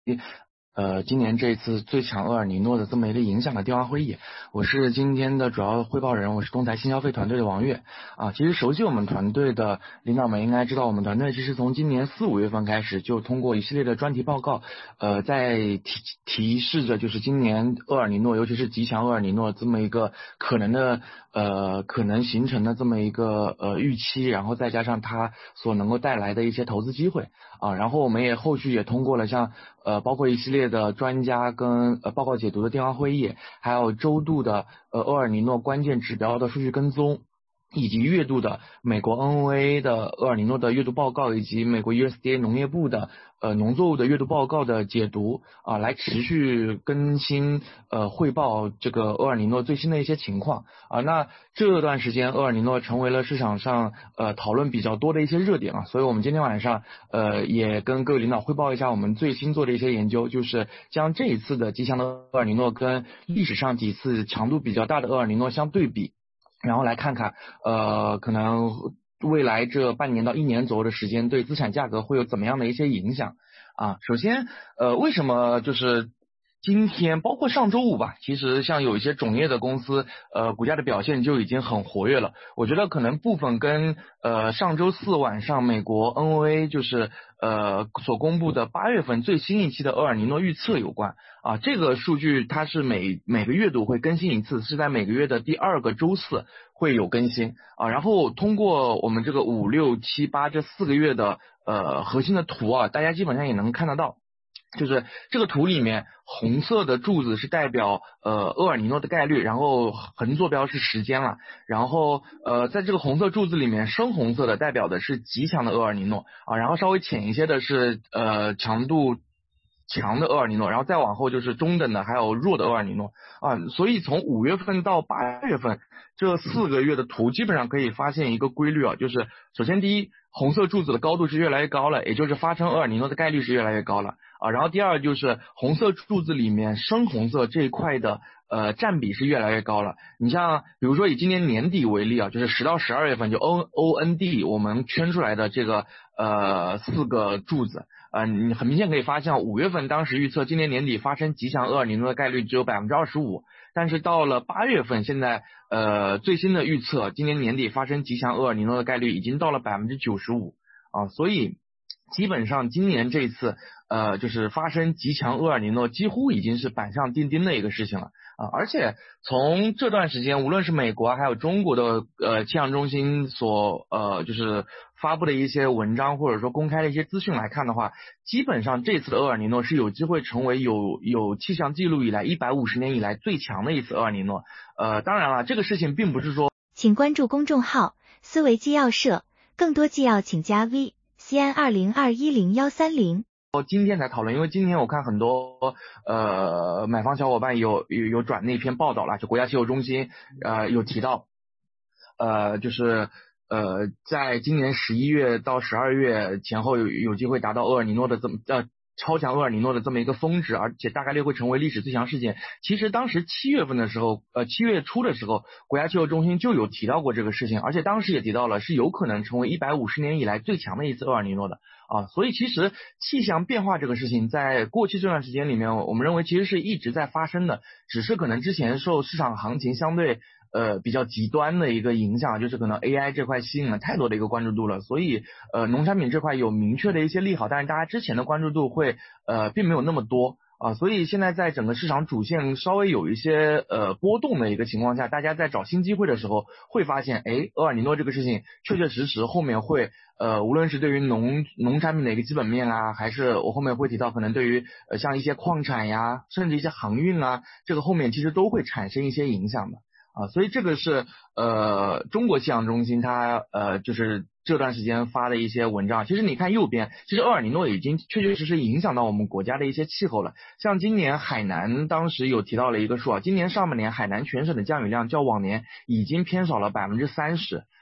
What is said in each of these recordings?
今年这次最强厄尔尼诺的这么一个影响的电话会议，我是今天的主要汇报人，我是东财新消费团队的王悦啊。其实熟悉我们团队的领导们应该知道，我们团队其实从今年4、5月份开始就通过一系列的专题报告，在提示着就是今年厄尔尼诺，尤其是极强厄尔尼诺这么一个可能形成的这么一个预期，然后再加上它所能够带来的一些投资机会啊。然后我们也后续也通过了像包括一系列的专家跟报告解读的电话会议，还有周度的厄尔尼诺关键指标的数据跟踪，以及月度的美国 NOA 的厄尔尼诺的月度报告，以及美国 USDA 农业部的农作物的月度报告的解读啊，来持续更新汇报这个厄尔尼诺最新的一些情况啊。那这段时间厄尔尼诺成为了市场上讨论比较多的一些热点啊，所以我们今天晚上也跟各位领导汇报一下我们最新做的一些研究，就是将这一次的极强的厄尔尼诺跟历史上几次强度比较大的厄尔尼诺相对比，然后来看看可能未来这半年到1年左右的时间对资产价格会有怎么样的一些影响啊。首先为什么就是今天包括上周五吧，其实像有一些种业的公司股价的表现就已经很活跃了。我觉得可能部分跟上周四晚上美国 NOA 就是所公布的8月份最新一期的厄尔尼诺预测有关啊。这个数据它是每个月度会更新一次，是在每个月的第2个周四会有更新啊。然后通过我们这个5、6、7、8这4个月的核心的图啊，大家基本上也能看得到。就是这个图里面，红色的柱子是代表厄尔尼诺的概率，然后横坐标是时间了，然后在这个红色柱子里面，深红色的代表的是极强的厄尔尼诺啊，然后稍微浅一些的是强度强的厄尔尼诺，然后再往后就是中等的还有弱的厄尔尼诺啊。所以从5月份到8月份这4个月的图，基本上可以发现一个规律啊，就是首先第一，红色柱子的高度是越来越高了，也就是发生厄尔尼诺的概率是越来越高了啊。然后第二就是红色柱子里面深红色这一块的占比是越来越高了。你像比如说以今年年底为例啊，就是10到12月份就 OND 我们圈出来的这个4个柱子。你很明显可以发现，5月份当时预测今年年底发生极强厄尔尼诺的概率只有25%，但是到了8月份，现在最新的预测，今年年底发生极强厄尔尼诺的概率已经到了95%啊，所以基本上今年这一次就是发生极强厄尔尼诺几乎已经是板上钉钉的一个事情了啊。而且从这段时间，无论是美国还有中国的气象中心所就是发布的一些文章或者说公开的一些资讯来看的话，基本上这次的厄尔尼诺是有机会成为有气象记录以来150年以来最强的一次厄尔尼诺。当然了，这个事情并不是说， 请关注公众号思维纪要社，更多纪要请加 VCN20210130。 今天才讨论，因为今天我看很多买房小伙伴有转那篇报道了，就国家气候中心有提到就是在今年11月到12月前後有机会达到厄尔尼诺的这么超强厄尔尼诺的这么一个峰值，而且大概率会成为历史最强事件。其实当时7月份的时候7月初的时候，国家气候中心就有提到过这个事情，而且当时也提到了是有可能成为150年以来最强的一次厄尔尼诺的啊。所以其实气象变化这个事情在过去这段时间里面，我们认为其实是一直在发生的，只是可能之前受市场行情相对比较极端的一个影响，就是可能 AI 这块吸引了太多的一个关注度了，所以农产品这块有明确的一些利好，但是大家之前的关注度会并没有那么多啊。所以现在在整个市场主线稍微有一些波动的一个情况下，大家在找新机会的时候会发现，厄尔尼诺这个事情确确实实后面会无论是对于农产品的一个基本面啊，还是我后面会提到可能对于像一些矿产呀，甚至一些航运啊，这个后面其实都会产生一些影响的啊。所以这个是中国气象中心它就是这段时间发的一些文章。其实你看右边，其实厄尔尼诺已经确确实实影响到我们国家的一些气候了。像今年海南当时有提到了一个数啊，今年上半年海南全省的降雨量较往年已经偏少了30%。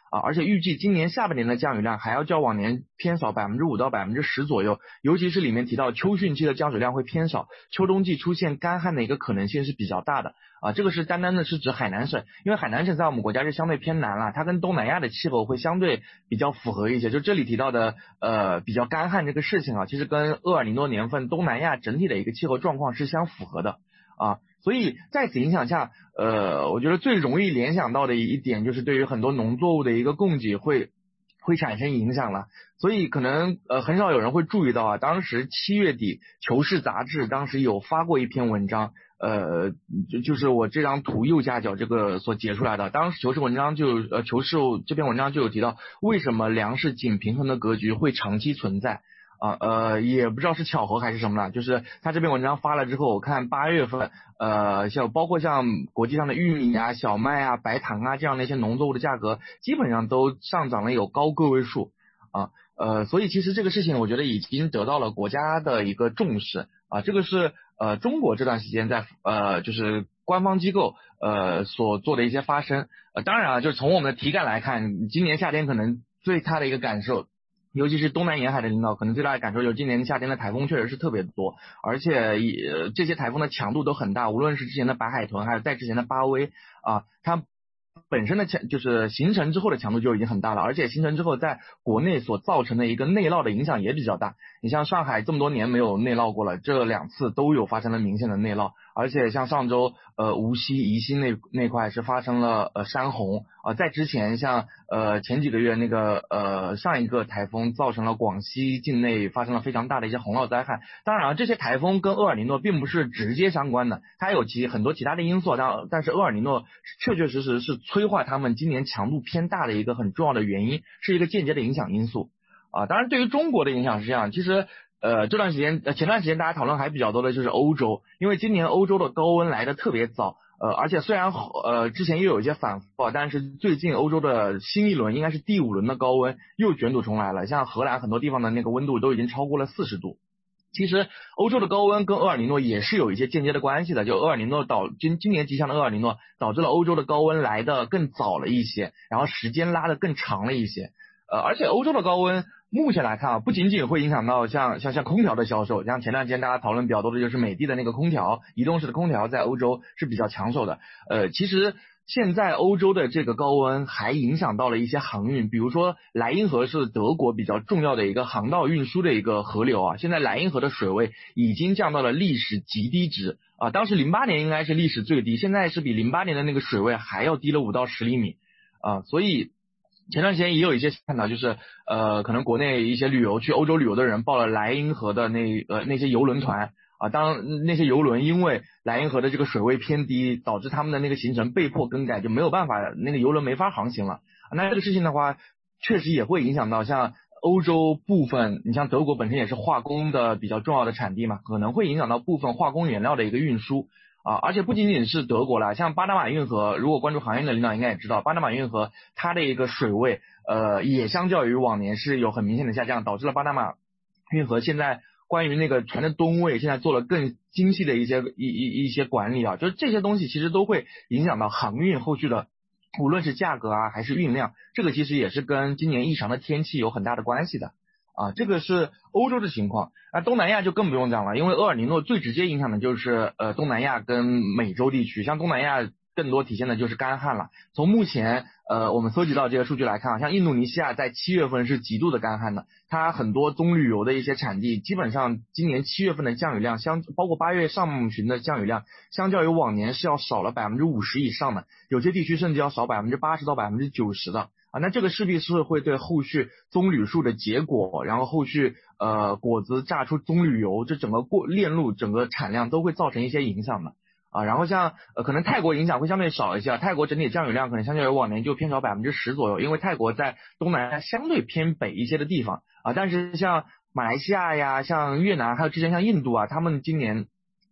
而且预计今年下半年的降雨量还要较往年偏少5%到10%左右，尤其是里面提到秋汛期的降水量会偏少，秋冬季出现干旱的一个可能性是比较大的这个是单单的是指海南省，因为海南省在我们国家是相对偏南了，它跟东南亚的气候会相对比较符合一些，就这里提到的比较干旱这个事情其实跟厄尔尼诺年份东南亚整体的一个气候状况是相符合的所以在此影响下我觉得最容易联想到的一点就是对于很多农作物的一个供给会产生影响了，所以可能很少有人会注意到当时7月底求是杂志当时有发过一篇文章就是我这张图右下角这个所截出来的，当时求是这篇文章就有提到为什么粮食仅平衡的格局会长期存在也不知道是巧合还是什么了，就是他这篇文章发了之后，我看8月份包括像国际上的玉米小麦白糖这样的一些农作物的价格基本上都上涨了有高个位数所以其实这个事情我觉得已经得到了国家的一个重视这个是中国这段时间在就是官方机构所做的一些发声当然就是从我们的体感来看，今年夏天可能最大的一个感受，尤其是东南沿海的领导可能最大的感受就是今年夏天的台风确实是特别多，而且这些台风的强度都很大，无论是之前的白海豚还有在之前的巴威它本身的就是形成之后的强度就已经很大了，而且形成之后在国内所造成的一个内涝的影响也比较大。你像上海这么多年没有内涝过了，这2次都有发生了明显的内涝，而且像上周无锡宜兴那块是发生了山洪在之前像前几个月那个上一个台风造成了广西境内发生了非常大的一些洪涝灾害。当然这些台风跟厄尔尼诺并不是直接相关的，它有很多其他的因素但是厄尔尼诺确确实实是催化他们今年强度偏大的一个很重要的原因，是一个间接的影响因素当然对于中国的影响是这样，其实前段时间大家讨论还比较多的就是欧洲，因为今年欧洲的高温来得特别早而且虽然之前又有一些反复但是最近欧洲的新一轮应该是第5轮的高温又卷土重来了，像荷兰很多地方的那个温度都已经超过了40度。其实欧洲的高温跟厄尔尼诺也是有一些间接的关系的，就厄尔尼诺今年吉祥的厄尔尼诺导致了欧洲的高温来得更早了一些，然后时间拉得更长了一些而且欧洲的高温目前来看不仅仅会影响到像空调的销售，像前段时间大家讨论比较多的就是美的的那个空调，移动式的空调在欧洲是比较抢手的其实现在欧洲的这个高温还影响到了一些航运，比如说莱茵河是德国比较重要的一个航道运输的一个河流现在莱茵河的水位已经降到了历史极低值当时08年应该是历史最低，现在是比08年的那个水位还要低了5到10厘米所以前段时间也有一些看到，就是可能国内一些去欧洲旅游的人报了莱茵河的那些游轮团当那些游轮因为莱茵河的这个水位偏低，导致他们的那个行程被迫更改，就没有办法，那个游轮没法航行了那这个事情的话确实也会影响到像欧洲部分，你像德国本身也是化工的比较重要的产地嘛，可能会影响到部分化工原料的一个运输而且不仅仅是德国啦，像巴拿马运河，如果关注航运的领导应该也知道，巴拿马运河它的一个水位也相较于往年是有很明显的下降，导致了巴拿马运河现在关于那个船的吨位现在做了更精细的一些管理就是这些东西其实都会影响到航运后续的无论是价格还是运量，这个其实也是跟今年异常的天气有很大的关系的这个是欧洲的情况。东南亚就更不用讲了，因为厄尔尼诺最直接影响的就是东南亚跟美洲地区，像东南亚更多体现的就是干旱了。从目前我们搜集到这个数据来看像印度尼西亚在7月份是极度的干旱的，它很多棕榈油的一些产地基本上今年7月份的降雨量包括8月上旬的降雨量相较于往年是要少了50%以上的，有些地区甚至要少80%到90%的那这个势必是会对后续棕榈树的结果，然后后续果子榨出棕榈油，这整个链路整个产量都会造成一些影响的然后像可能泰国影响会相对少一些泰国整体降雨量可能相较于往年就偏少10%左右，因为泰国在东南亚相对偏北一些的地方但是像马来西亚呀，像越南还有之前像印度他们今年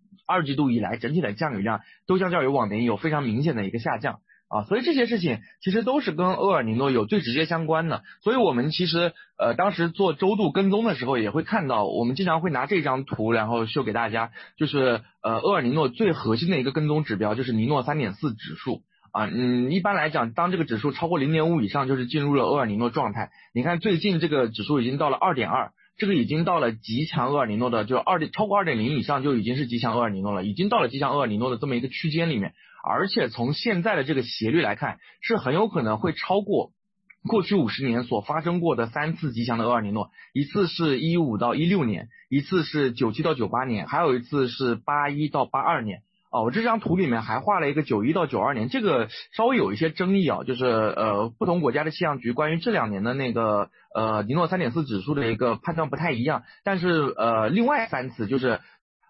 2季度以来整体的降雨量都相较于往年有非常明显的一个下降所以这些事情其实都是跟厄尔尼诺有最直接相关的。所以我们其实当时做周度跟踪的时候也会看到，我们经常会拿这张图然后秀给大家，就是厄尔尼诺最核心的一个跟踪指标就是尼诺3.4指数一般来讲，当这个指数超过0.5以上，就是进入了厄尔尼诺状态。你看最近这个指数已经到了2.2，这个已经到了极强厄尔尼诺的，就超过2.0以上就已经是极强厄尔尼诺了，已经到了极强厄尔尼诺的这么一个区间里面。而且从现在的这个斜率来看，是很有可能会超过过去50年所发生过的3次极强的厄尔尼诺，一次是15到16年，一次是97到98年，还有一次是81到82年。我这张图里面还画了一个91到92年，这个稍微有一些争议就是不同国家的气象局关于这2年的那个尼诺3.4指数的一个判断不太一样，但是另外3次就是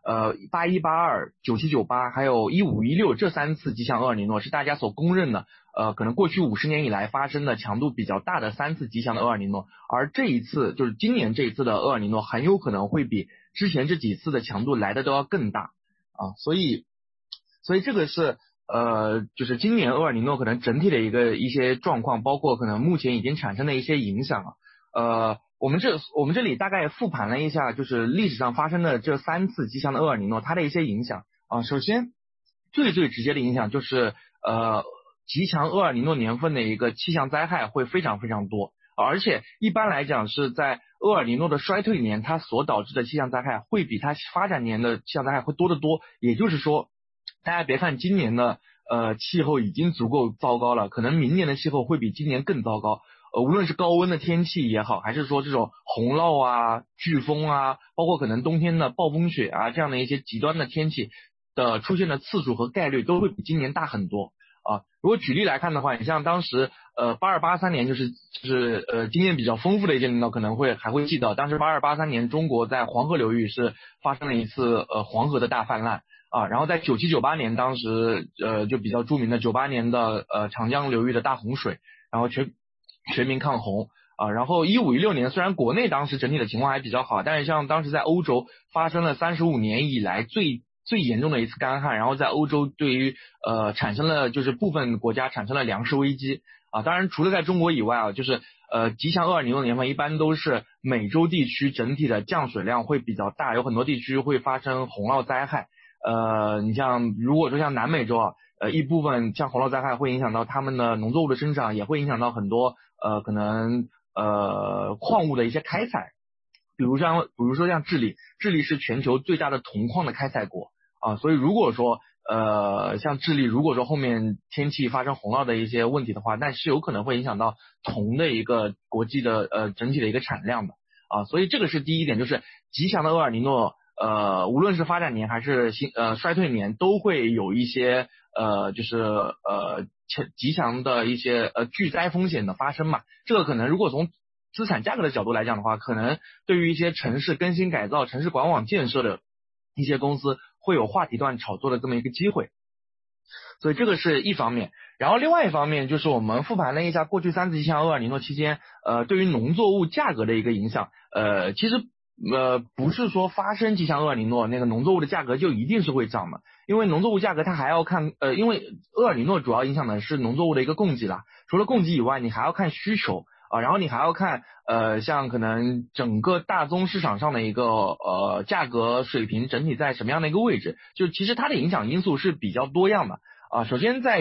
81、82、97、98还有15、16这3次极强厄尔尼诺是大家所公认的可能过去50年以来发生的强度比较大的3次极强的厄尔尼诺，而这一次就是今年这一次的厄尔尼诺很有可能会比之前这几次的强度来的都要更大所以这个是就是今年厄尔尼诺可能整体的一些状况，包括可能目前已经产生的一些影响我们这里大概复盘了一下，就是历史上发生的这3次极强的厄尔尼诺它的一些影响首先最直接的影响就是极强厄尔尼诺年份的一个气象灾害会非常非常多，而且一般来讲是在厄尔尼诺的衰退年，它所导致的气象灾害会比它发展年的气象灾害会多得多。也就是说，大家别看今年的气候已经足够糟糕了，可能明年的气候会比今年更糟糕。无论是高温的天气也好，还是说这种洪涝飓风包括可能冬天的暴风雪这样的一些极端的天气的出现的次数和概率都会比今年大很多如果举例来看的话，你像当时82、83年就是经验比较丰富的一些领导可能还会记得，当时82、83年中国在黄河流域是发生了一次黄河的大泛滥然后在97、98年当时就比较著名的98年的长江流域的大洪水，然后全民抗洪然后15、16年虽然国内当时整体的情况还比较好，但是像当时在欧洲发生了35年以来最严重的一次干旱，然后在欧洲对于产生了就是部分国家产生了粮食危机当然除了在中国以外就是极强厄尔尼诺年份一般都是美洲地区整体的降水量会比较大，有很多地区会发生洪涝灾害你像如果说像南美洲一部分像洪涝灾害会影响到他们的农作物的生长，也会影响到很多可能矿物的一些开采，比如说像智利是全球最大的铜矿的开采国所以如果说像智利如果说后面天气发生洪涝的一些问题的话，那是有可能会影响到铜的一个国际的整体的一个产量的所以这个是第一点，就是极强的厄尔尼诺无论是发展年还是衰退年都会有一些就是极强的一些巨灾风险的发生嘛。这个可能如果从资产价格的角度来讲的话，可能对于一些城市更新改造、城市管网建设的一些公司会有话题段炒作的这么一个机会，所以这个是一方面。然后另外一方面就是我们复盘了一下过去3次极强厄尔尼诺期间对于农作物价格的一个影响其实不是说发生极强厄尔尼诺那个农作物的价格就一定是会涨的，因为农作物价格它还要看因为厄尔尼诺主要影响的是农作物的一个供给啦，除了供给以外你还要看需求然后你还要看像可能整个大宗市场上的一个价格水平整体在什么样的一个位置，就其实它的影响因素是比较多样的首先在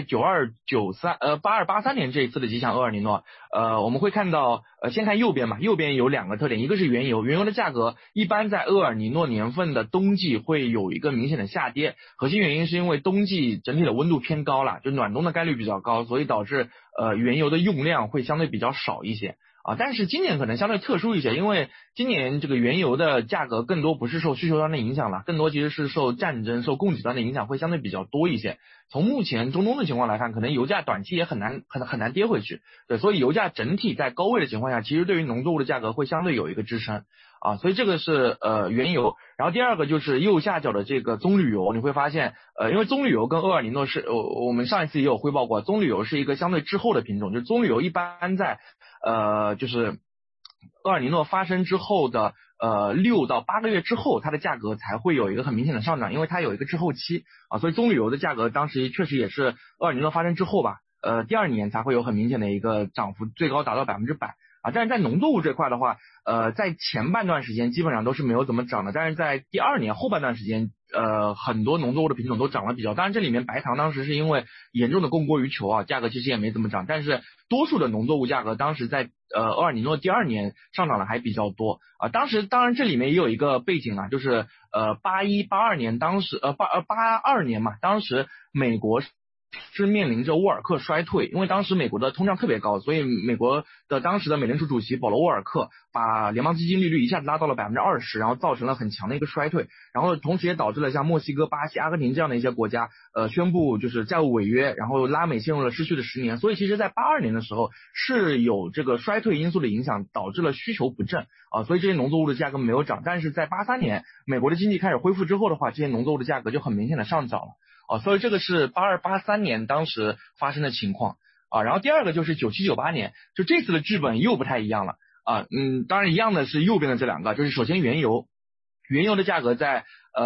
82、83、82、83年这一次的极强厄尔尼诺我们会看到先看右边嘛，右边有2个特点，一个是原油的价格一般在厄尔尼诺年份的冬季会有一个明显的下跌，核心原因是因为冬季整体的温度偏高啦，就暖冬的概率比较高，所以导致原油的用量会相对比较少一些但是今年可能相对特殊一些，因为今年这个原油的价格更多不是受需求端的影响了，更多其实是受战争、受供给端的影响会相对比较多一些。从目前中东的情况来看，可能油价短期也很难跌回去，对，所以油价整体在高位的情况下，其实对于农作物的价格会相对有一个支撑所以这个是原油。然后第二个就是右下角的这个棕榈油，你会发现因为棕榈油跟厄尔尼诺是我们上一次也有汇报过，棕榈油是一个相对滞后的品种，就是棕榈油一般在就是厄尔尼诺发生之后的6到8个月之后，它的价格才会有一个很明显的上涨，因为它有一个滞后期所以棕榈油的价格当时确实也是厄尔尼诺发生之后吧第2年才会有很明显的一个涨幅，最高达到100%但是在农作物这块的话在前半段时间基本上都是没有怎么涨的，但是在第二年后半段时间，很多农作物的品种都涨了比较，当然这里面白糖当时是因为严重的供过于求啊，价格其实也没怎么涨，但是多数的农作物价格当时在厄尔尼诺第二年上涨的还比较多啊。当时当然这里面也有一个背景啊，就是81、82年当时82年嘛，当时美国是面临着沃尔克衰退，因为当时美国的通胀特别高，所以美国的当时的美联储主席保罗沃尔克把联邦基金利率一下子拉到了20%，然后造成了很强的一个衰退，然后同时也导致了像墨西哥、巴西、阿根廷这样的一些国家宣布就是债务违约，然后拉美陷入了失去的10年，所以其实在82年的时候是有这个衰退因素的影响，导致了需求不振啊，所以这些农作物的价格没有涨，但是在83年美国的经济开始恢复之后的话，这些农作物的价格就很明显的上涨了。所以这个是82、83年当时发生的情况啊。然后第二个就是97、98年，就这次的剧本又不太一样了啊。当然一样的是右边的这两个，就是首先原油的价格在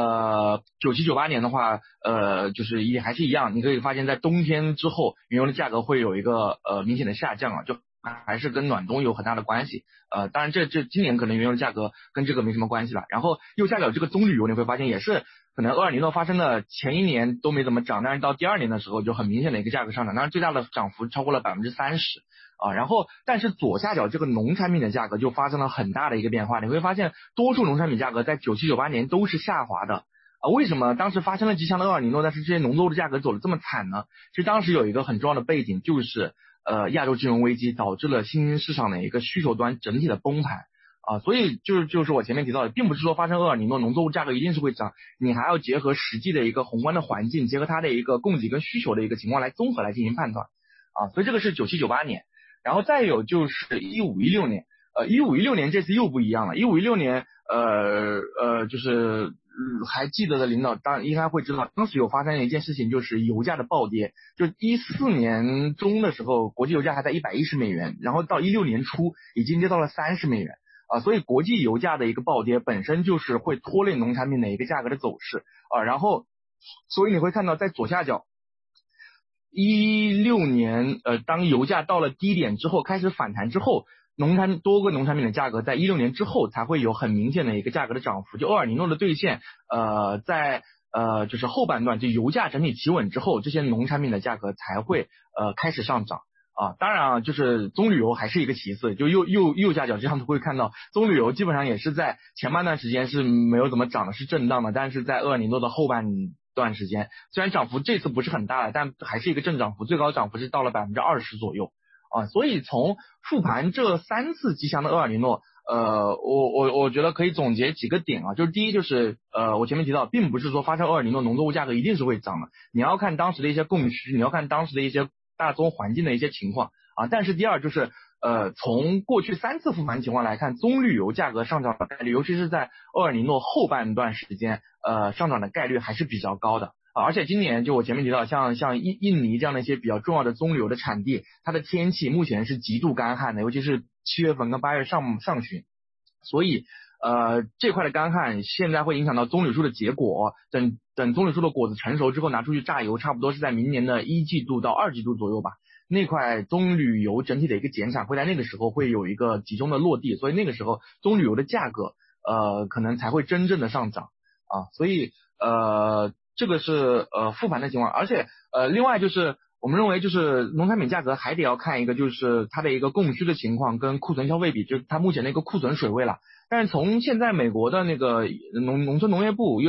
97、98年的话，就是也还是一样，你可以发现在冬天之后，原油的价格会有一个明显的下降啊，就还是跟暖冬有很大的关系。当然这今年可能原油的价格跟这个没什么关系了。然后右下角这个棕榈油你会发现也是可能厄尔尼诺发生的前一年都没怎么涨，但是到第二年的时候就很明显的一个价格上涨，当然最大的涨幅超过了30%啊。然后但是左下角这个农产品的价格就发生了很大的一个变化，你会发现多数农产品价格在97、98年都是下滑的。为什么当时发生了极强的厄尔尼诺，但是这些农作物的价格走得这么惨呢？其实当时有一个很重要的背景，就是亚洲金融危机导致了新兴市场的一个需求端整体的崩盘啊，所以就是我前面提到的，并不是说发生厄尔尼诺农作物价格一定是会涨，你还要结合实际的一个宏观的环境，结合它的一个供给跟需求的一个情况来综合来进行判断啊，所以这个是97、98年，然后再有就是15、16年，15、16年这次又不一样了，15、16年就是还记得的领导当然应该会知道，当时有发生一件事情，就是油价的暴跌。就14年中的时候，国际油价还在$110，然后到16年初已经跌到了$30啊，所以国际油价的一个暴跌本身就是会拖累农产品的一个价格的走势啊。然后，所以你会看到在左下角，16年当油价到了低点之后开始反弹之后，多个农产品的价格在16年之后才会有很明显的一个价格的涨幅，就厄尔尼诺的兑现，在就是后半段就油价整体企稳之后，这些农产品的价格才会开始上涨啊。当然啊，就是棕榈油还是一个其次，就右下角这样会看到棕榈油基本上也是在前半段时间是没有怎么涨的，是震荡的，但是在厄尔尼诺的后半段时间，虽然涨幅这次不是很大了，但还是一个正涨幅，最高涨幅是到了20%左右。啊，所以从复盘这3次极强的厄尔尼诺，我觉得可以总结几个点啊，就是第一就是我前面提到，并不是说发生厄尔尼诺农作物价格一定是会涨的，你要看当时的一些供需，你要看当时的一些大宗环境的一些情况啊。但是第二就是从过去3次复盘情况来看，棕榈油价格上涨的概率，尤其是在厄尔尼诺后半段时间，上涨的概率还是比较高的。而且今年就我前面提到，像印尼这样的一些比较重要的棕榈油的产地，它的天气目前是极度干旱的，尤其是7月份跟8月上旬，所以这块的干旱现在会影响到棕榈树的结果，等棕榈树的果子成熟之后拿出去榨油，差不多是在明年的1季度到2季度左右吧。那块棕榈油整体的一个减产会在那个时候会有一个集中的落地，所以那个时候棕榈油的价格可能才会真正的上涨啊，所以这个是复盘的情况，而且另外就是我们认为就是农产品价格还得要看一个就是它的一个供需的情况跟库存消费比，就是它目前的一个库存水位了。但是从现在美国的那个农村农业部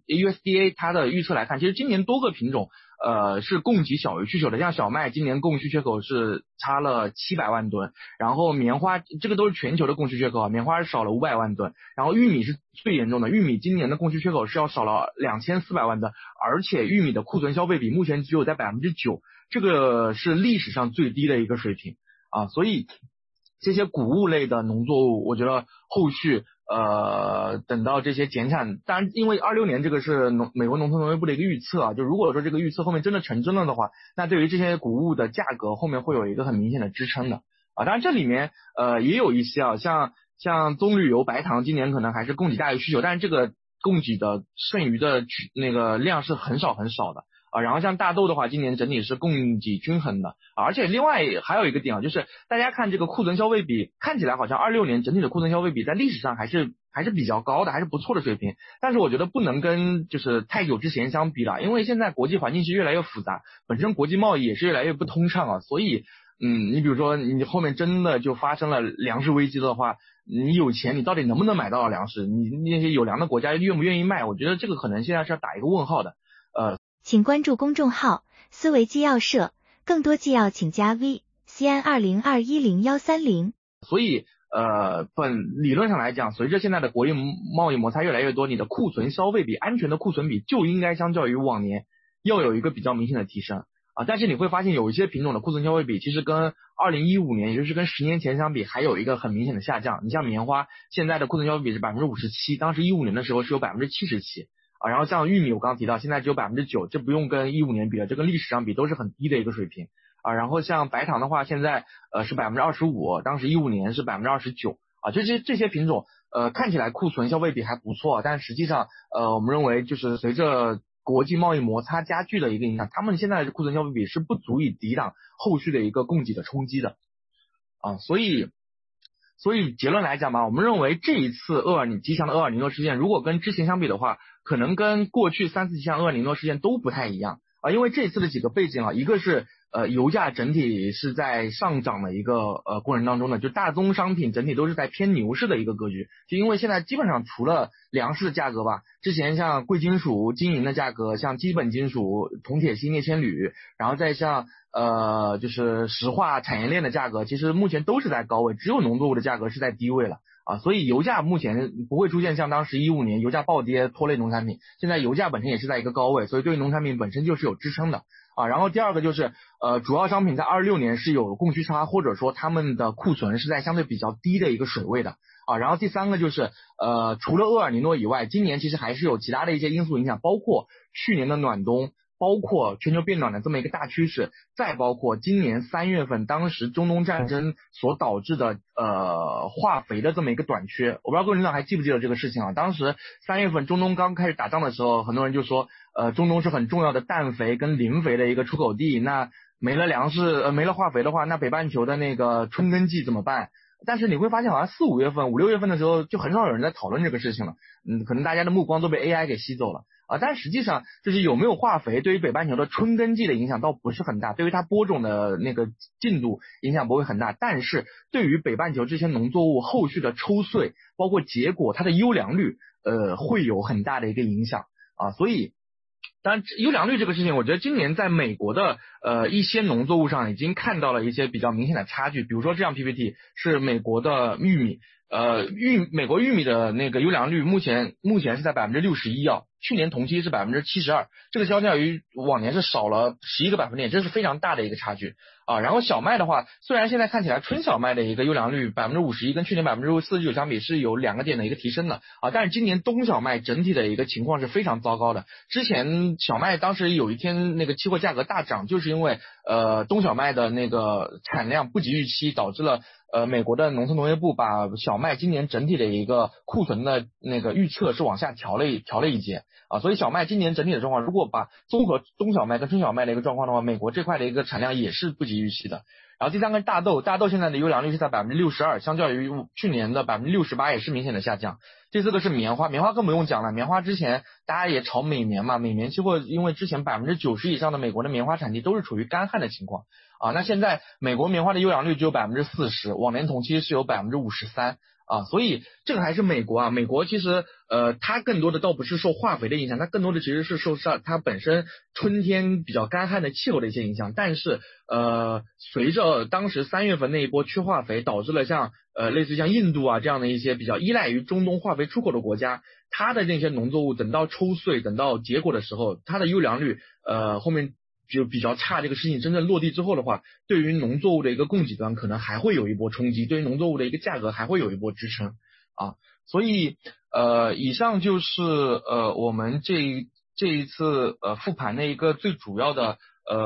USDA 它的预测来看，其实今年多个品种是供给小于需求的，像小麦今年供需缺口是差了700万吨，然后棉花这个都是全球的供需缺口啊，棉花是少了500万吨，然后玉米是最严重的，玉米今年的供需缺口是要少了2400万吨，而且玉米的库存消费比目前只有在9%，这个是历史上最低的一个水平啊，所以这些谷物类的农作物，我觉得后续等到这些减产，当然因为26年这个是美国农村农业部的一个预测啊，就如果说这个预测后面真的成真了的话，那对于这些谷物的价格后面会有一个很明显的支撑的啊。当然这里面也有一些啊，像棕榈油、白糖今年可能还是供给大于需求，但是这个供给的剩余的那个量是很少的然后像大豆的话，今年整体是供给均衡的，而且另外还有一个点啊，就是大家看这个库存消费比，看起来好像26年整体的库存消费比在历史上还是比较高的，还是不错的水平。但是我觉得不能跟就是太久之前相比了，因为现在国际环境是越来越复杂，本身国际贸易也是越来越不通畅啊，所以你比如说你后面真的就发生了粮食危机的话，你有钱你到底能不能买到粮食？你那些有粮的国家愿不愿意卖？我觉得这个可能现在是要打一个问号的。 请关注公众号思维纪要社，更多纪要请加 VCN20210130。 所以理论上来讲，随着现在的国际贸易摩擦越来越多，你的库存消费比，安全的库存比就应该相较于往年要有一个比较明显的提升啊。但是你会发现有一些品种的库存消费比其实跟2015年，也就是跟10年前相比，还有一个很明显的下降。你像棉花，现在的库存消费比是57%，当时15年的时候是有77%。然后像玉米我刚刚提到现在只有9%，这不用跟15年比了，这跟历史上比都是很低的一个水平然后像白糖的话现在是25%，当时15年是29%这些品种看起来库存消费比还不错，但实际上我们认为就是随着国际贸易摩擦加剧的一个影响，他们现在的库存消费比是不足以抵挡后续的一个供给的冲击的所以结论来讲吧，我们认为这一次吉祥的厄尔尼诺事件，如果跟之前相比的话，可能跟过去3次吉祥厄尔尼诺事件都不太一样因为这次的几个背景一个是油价整体是在上涨的一个过程当中呢，就大宗商品整体都是在偏牛市的一个格局，就因为现在基本上除了粮食的价格吧，之前像贵金属、金银的价格，像基本金属铜、铁、锡、镍、铅、铝，然后再像就是石化产业链的价格，其实目前都是在高位，只有农作物的价格是在低位了所以油价目前不会出现像当时15年油价暴跌拖累农产品，现在油价本身也是在一个高位，所以对农产品本身就是有支撑的然后第二个就是主要商品在26年是有供需差，或者说他们的库存是在相对比较低的一个水位的然后第三个就是除了厄尔尼诺以外，今年其实还是有其他的一些因素影响，包括去年的暖冬，包括全球变暖的这么一个大趋势，再包括今年3月份当时中东战争所导致的化肥的这么一个短缺。我不知道各位领导还记不记得这个事情当时3月份中东刚开始打仗的时候，很多人就说中东是很重要的氮肥跟磷肥的一个出口地，那没了粮食没了化肥的话，那北半球的那个春耕季怎么办？但是你会发现好像4、5月份、5、6月份的时候就很少有人在讨论这个事情了可能大家的目光都被 AI 给吸走了但实际上就是有没有化肥对于北半球的春耕季的影响倒不是很大，对于它播种的那个进度影响不会很大，但是对于北半球这些农作物后续的抽穗包括结果它的优良率会有很大的一个影响所以当然优良率这个事情，我觉得今年在美国的一些农作物上已经看到了一些比较明显的差距，比如说这样 PPT 是美国的玉米美国玉米的那个优良率目前是在61%去年同期是72%，这个相较于往年是少了11个百分点，这是非常大的一个差距然后小麦的话，虽然现在看起来春小麦的一个优良率51%跟去年49%相比是有2个点的一个提升的但是今年冬小麦整体的一个情况是非常糟糕的。之前小麦当时有一天那个期货价格大涨，就是因为冬小麦的那个产量不及预期，导致了美国的农村农业部把小麦今年整体的一个库存的那个预测是往下调了一截所以小麦今年整体的状况，如果把综合冬小麦跟春小麦的一个状况的话，美国这块的一个产量也是不及预期的。然后第三个大豆现在的优良率是在62%，相较于去年的68%也是明显的下降。第四个是棉花更不用讲了，棉花之前大家也炒美棉嘛，美棉期货因为之前90%以上的美国的棉花产地都是处于干旱的情况那现在美国棉花的优良率只有40%，往年同期是有53%所以这个还是美国美国其实它更多的倒不是受化肥的影响，它更多的其实是受它本身春天比较干旱的气候的一些影响。但是随着当时3月份那一波缺化肥，导致了像类似像印度这样的一些比较依赖于中东化肥出口的国家，它的那些农作物等到抽穗等到结果的时候，它的优良率后面就比较差，这个事情真正落地之后的话，对于农作物的一个供给端可能还会有一波冲击，对于农作物的一个价格还会有一波支撑所以以上就是我们这一次复盘的一个最主要的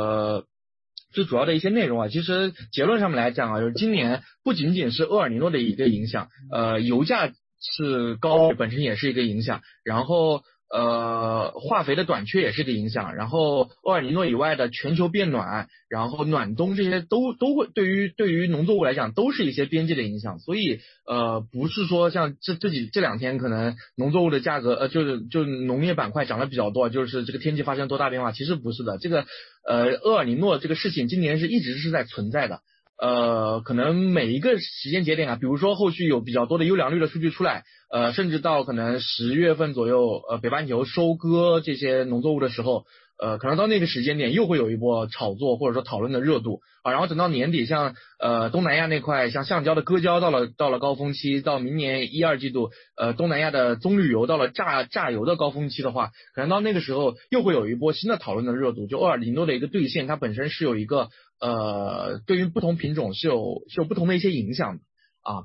一些内容其实结论上面来讲就是今年不仅仅是厄尔尼诺的一个影响，油价是高本身也是一个影响，然后化肥的短缺也是个影响，然后厄尔尼诺以外的全球变暖，然后暖冬这些都会对于农作物来讲都是一些边际的影响，所以不是说像这两天可能农作物的价格就是农业板块涨得比较多，就是这个天气发生多大变化，其实不是的，这个厄尔尼诺这个事情今年一直是在存在的。可能每一个时间节点啊，比如说后续有比较多的优良率的数据出来，甚至到可能10月份左右，北半球收割这些农作物的时候，可能到那个时间点又会有一波炒作或者说讨论的热度啊，然后等到年底，像东南亚那块，像橡胶的割胶到了高峰期，到明年1、2季度，东南亚的棕榈油到了榨油的高峰期的话，可能到那个时候又会有一波新的讨论的热度，就厄尔尼诺的一个兑现，它本身是有一个对于不同品种是有不同的一些影响的啊，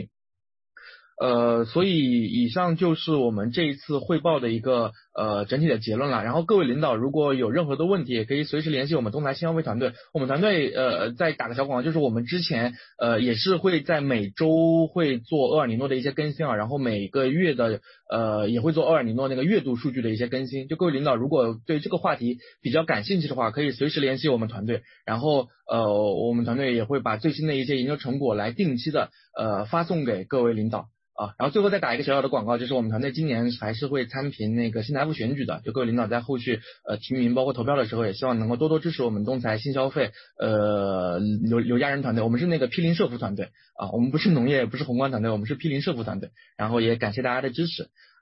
所以以上就是我们这一次汇报的一个整体的结论了。然后各位领导如果有任何的问题，也可以随时联系我们东台新消费团队。我们团队再打个小广告，就是我们之前也是会在每周会做厄尔尼诺的一些更新啊，然后每个月的也会做厄尔尼诺那个月度数据的一些更新。就各位领导如果对这个话题比较感兴趣的话，可以随时联系我们团队，然后我们团队也会把最新的一些研究成果来定期的发送给各位领导。然后最后再打一个小小的广告，就是我们团队今年还是会参评那个新财富选举的，就各位领导在后续提名包括投票的时候，也希望能够多多支持我们东财新消费刘家人团队，我们是那个毗邻社服团队啊，我们不是农业不是宏观团队，我们是毗邻社服团队，然后也感谢大家的支持。